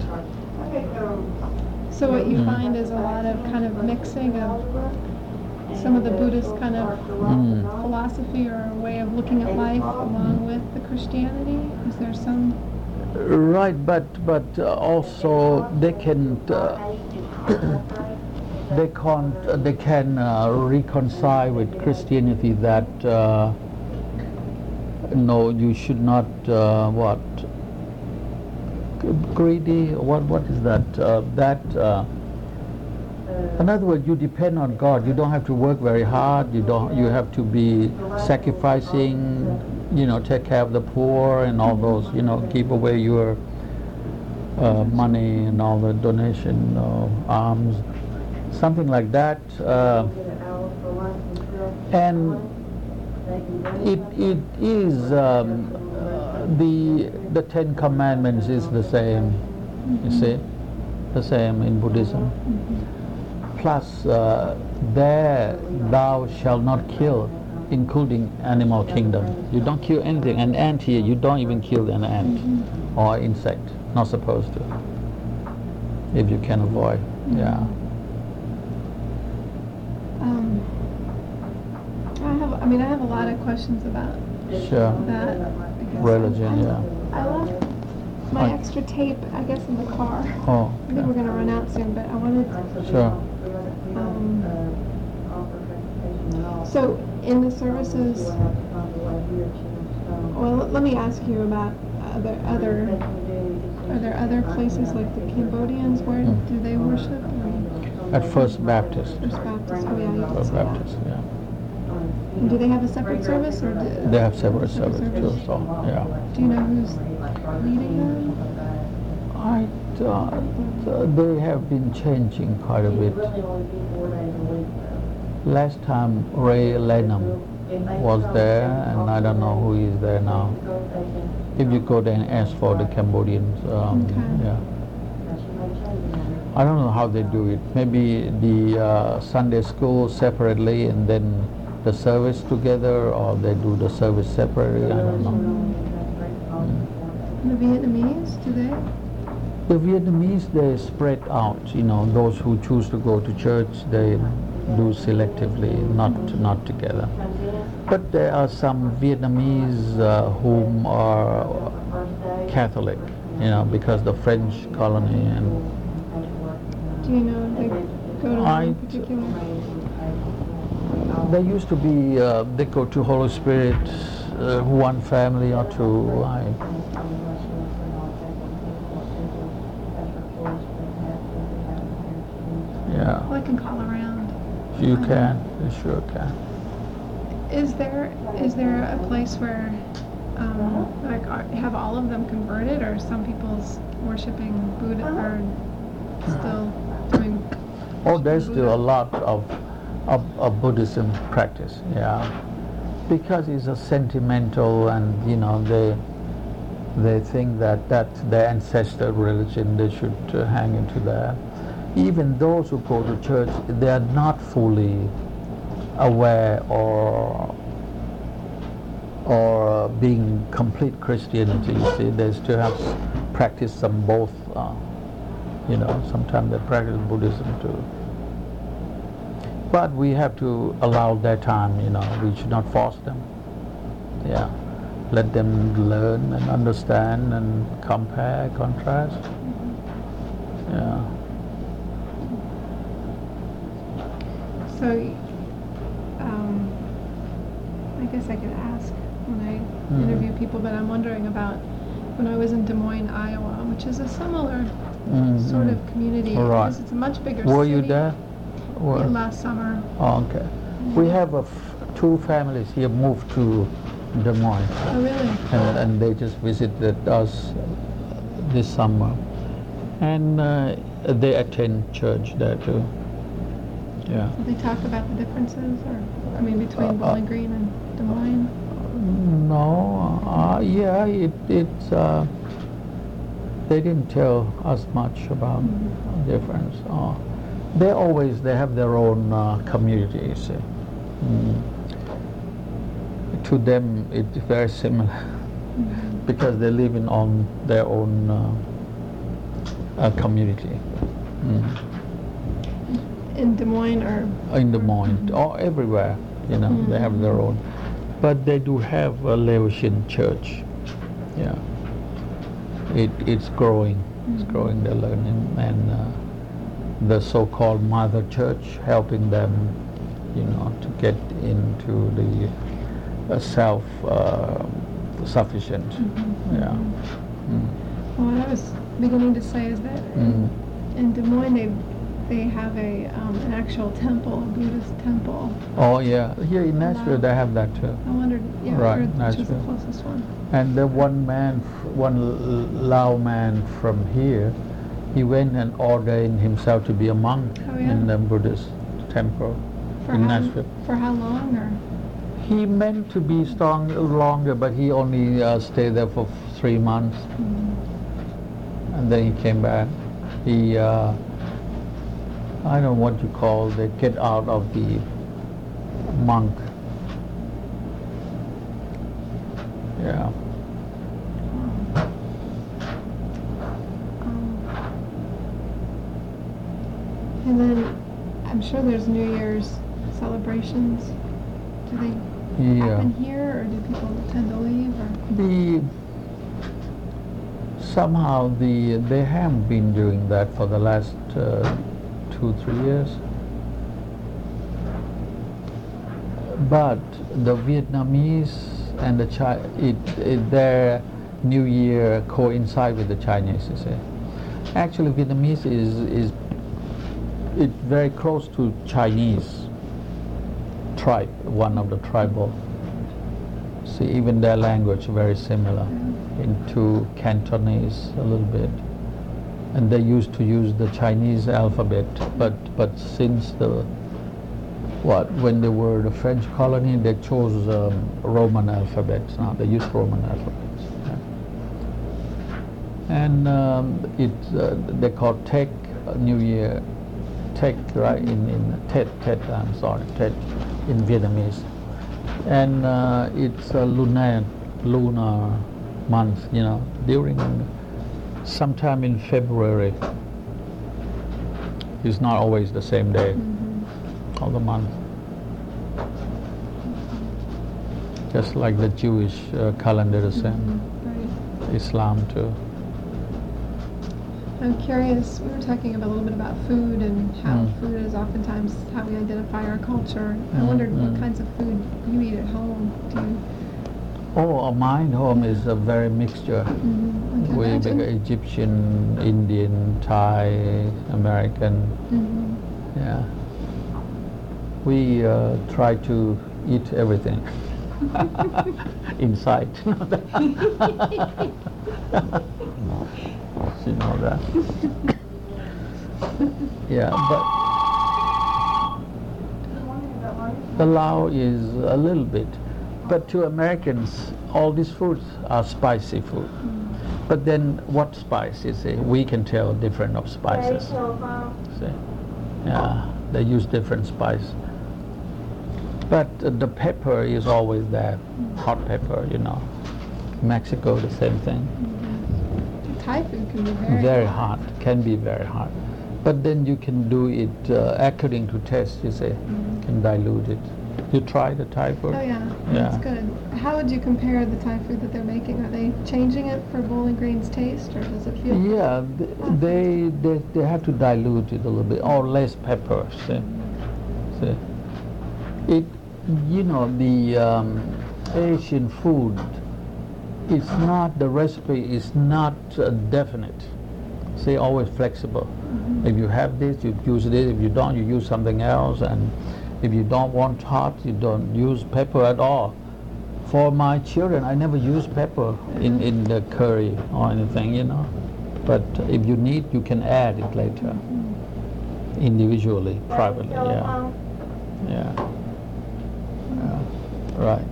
So what you find is a lot of kind of mixing of some of the Buddhist kind of philosophy or way of looking at life along with the Christianity? Is there some? Right, but also they can reconcile with Christianity that no, you should not greedy. What is that? In other words, you depend on God. You don't have to work very hard. You have to be sacrificing. You know, take care of the poor and all those. You know, give away your money and all the donation, alms, something like that. And it is the 10 Commandments is the same. You see, the same in Buddhism. Plus, there thou shalt not kill, including animal kingdom. You don't kill anything. An ant here, you don't even kill an ant or insect. Not supposed to, if you can avoid. Yeah. I have a lot of questions about that. Religion, I left my extra tape, I guess, in the car. Oh. I think we're going to run out soon, but I wanted to. Sure. So in the services, well, let me ask you about are there other places like the Cambodians, where do they worship? At First Baptist. First Baptist, oh yeah, you did First say that. Baptist, yeah. And do they have a separate service, or They have separate service too, so yeah. Do you know who's leading them? They have been changing quite a bit. Last time Ray Lenham was there, and I don't know who is there now. If you go there and ask for the Cambodians, yeah. I don't know how they do it. Maybe the Sunday school separately and then the service together, or they do the service separately. I don't know. The Vietnamese, do they? The Vietnamese, they spread out. You know, those who choose to go to church, they do selectively, not together. But there are some Vietnamese whom are Catholic, because the French colony and. Do you know if they go to one particular? There used to be, they go to Holy Spirit, one family or two. Yeah. Well, I can call around. You can, you sure can. Is there a place where, have all of them converted, or some people's worshiping Buddha or still doing? Oh, there's still a lot of Buddhism practice, yeah, because it's a sentimental, and they think that that's their ancestral religion. They should hang into that. Even those who go to church, they are not fully aware or being complete Christianity. You see, they still have practiced some both. Sometimes they practice Buddhism too. But we have to allow their time. We should not force them. Yeah, let them learn and understand and compare, contrast. Yeah. So, I guess I could ask when I interview people, but I'm wondering about when I was in Des Moines, Iowa, which is a similar sort of community. Right. Because it's a much bigger Were city. you there? Last summer. Oh, okay. We have two families here moved to Des Moines. Oh, really? And they just visited us this summer. And they attend church there too. Yeah. Did they talk about the differences, between Bowling Green and Des Moines? No. Yeah, it's. They didn't tell us much about the difference. They have their own community, you see. To them, it's very similar because they live on their own community. In Des Moines or? In Des Moines, or everywhere, they have their own. But they do have a Laotian church. Yeah. It's growing. It's growing, they're learning. And the so-called mother church helping them, to get into the self-sufficient. Yeah. Well, what I was beginning to say is that in Des Moines they have an actual temple, a Buddhist temple. Oh yeah, here in Nashville they have that too. I wondered, right, which was the closest one. And the one Lao man from here, he went and ordained himself to be a monk in the Buddhist temple in Nashville. For how long, or? He meant to be longer, but he only stayed there for 3 months, and then he came back. He, I don't know what you call, they get out of the monk. Yeah. And then I'm sure there's New Year's celebrations. Do they happen here, or do people tend to leave? Or? Somehow they haven't been doing that for the last 2-3 years. But the Vietnamese and the their New Year coincide with the Chinese, you see. Actually, Vietnamese is very close to Chinese tribe, one of the tribal. See, even their language very similar, into Cantonese a little bit. And they used to use the Chinese alphabet, but since when they were the French colony, they chose Roman alphabets. Now they use Roman alphabets. Yeah. And they call Tet New Year, Tet, right? In Tet. I'm sorry, Tet in Vietnamese, and it's a lunar month. During sometime in February. It's not always the same day. of the month. Just like the Jewish calendar the same. Right. Islam too. I'm curious, we were talking a little bit about food and how food is oftentimes how we identify our culture. I wondered what kinds of food you eat at home. Do you? Oh, mine home is a very mixture. We Imagine. Egyptian, Indian, Thai, American. Yeah. We try to eat everything inside. You know that. Yeah, but the Lao is a little bit. But to Americans, all these foods are spicy food. But then what spice is it? We can tell different of spices. See? Yeah, they use different spice. But the pepper is always there, hot pepper, you know. Mexico, the same thing. Thai food can be Very hot, can be very hot. But then you can do it according to taste, you say. Can dilute it. You try the Thai food? Oh yeah, that's good. How would you compare the Thai food that they're making? Are they changing it for Bowling Green's taste, or does it feel? Yeah, they have to dilute it a little bit, or less pepper. See? It, you know, the Asian food. It's not, the recipe is not definite. See, always flexible. If you have this, you use this. If you don't, you use something else. And if you don't want hot, you don't use pepper at all. For my children, I never use pepper in the curry or anything, you know. But if you need, you can add it later, individually, privately. Yeah. Right.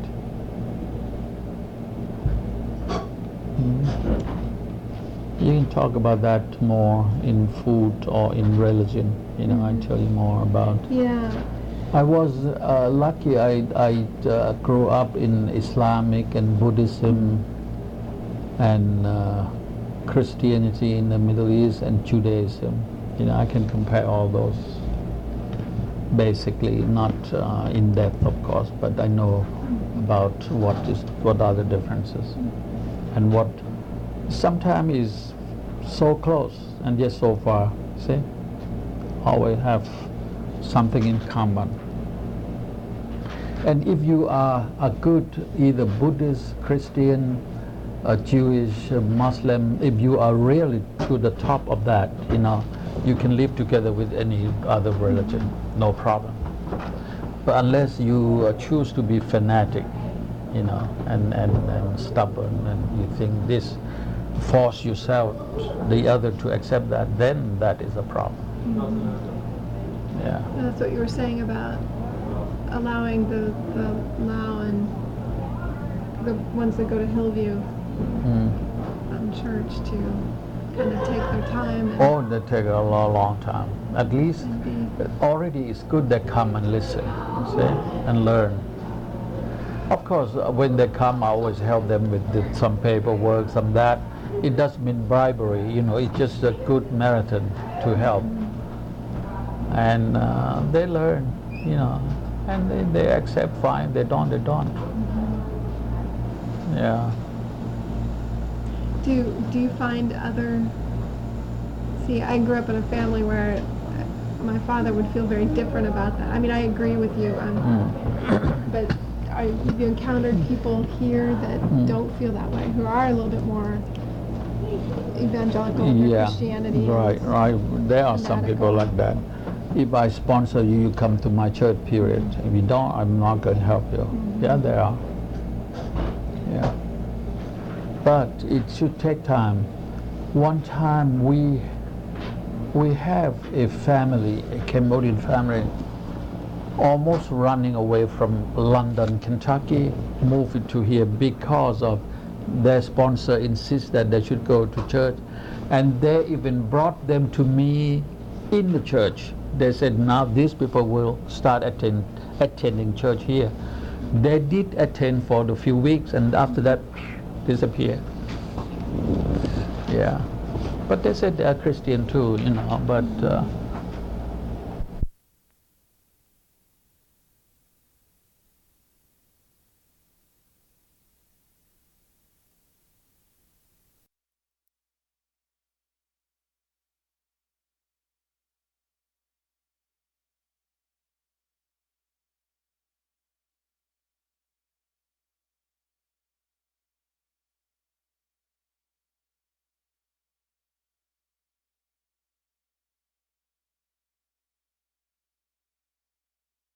You can talk about that more in food or in religion. You know, I tell you more about. Yeah. I was lucky. I grew up in Islamic and Buddhism and Christianity in the Middle East and Judaism. You know, I can compare all those. Basically, not in depth, of course, but I know about what are the differences and what sometimes is so close and yet so far. See, always have something in common. And if you are a good either Buddhist, Christian, Jewish, Muslim, if you are really to the top of that, you know, you can live together with any other religion, no problem. But unless you choose to be fanatic, you know, and stubborn, and you think this, force yourself, the other to accept that, then that is a problem. Yeah. And that's what you were saying about allowing the Lao and the ones that go to Hillview Church to kind of take their time. And They take a long time. At least already it's good they come and listen, see, and learn. Of course, when they come, I always help them with some paperwork, some that. It doesn't mean bribery, you know, it's just a good marathon to help. And they learn, you know, and they accept fine, they don't. Yeah. Do you find other... See, I grew up in a family where my father would feel very different about that. I mean, I agree with you, but have you encountered people here that don't feel that way, who are a little bit more evangelical in their Christianity? Right. There are some people like that. If I sponsor you, you come to my church, period. If you don't, I'm not going to help you. Yeah, there are. Yeah. But it should take time. One time we have a family, a Cambodian family, almost running away from London, Kentucky, moved it to here because of their sponsor insists that they should go to church. And they even brought them to me in the church. They said, now these people will start attending church here. They did attend for a few weeks, and after that, disappear. Yeah. But they said they are Christian too, you know, but